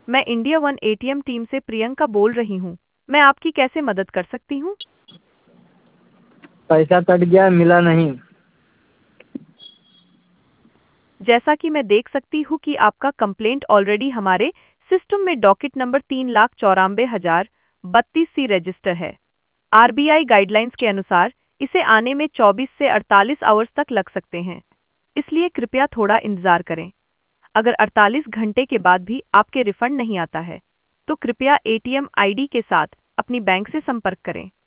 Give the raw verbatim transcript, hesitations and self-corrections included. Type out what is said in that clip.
मैं India one ATM team से प्रियंका बोल रही हूँ। मैं आपकी कैसे मदद कर सकती हूँ? पैसा कट गया, मिला नहीं। जैसा कि मैं देख सकती हूँ कि आपका कंप्लेंट ऑलरेडी हमारे सिस्टम में डॉकेट नंबर तीन लाख चौरानवे हजार बत्तीस सी रजिस्टर है। आरबीआई गाइडलाइंस के अनुसार इसे आने में चौबीस से अड़तालीस आवर्स तक लग सकते हैं, इसलिए कृपया थोड़ा इंतजार करें। अगर अड़तालीस घंटे के बाद भी आपके रिफंड नहीं आता है, तो कृपया एटीएम आईडी के साथ अपनी बैंक से संपर्क करें।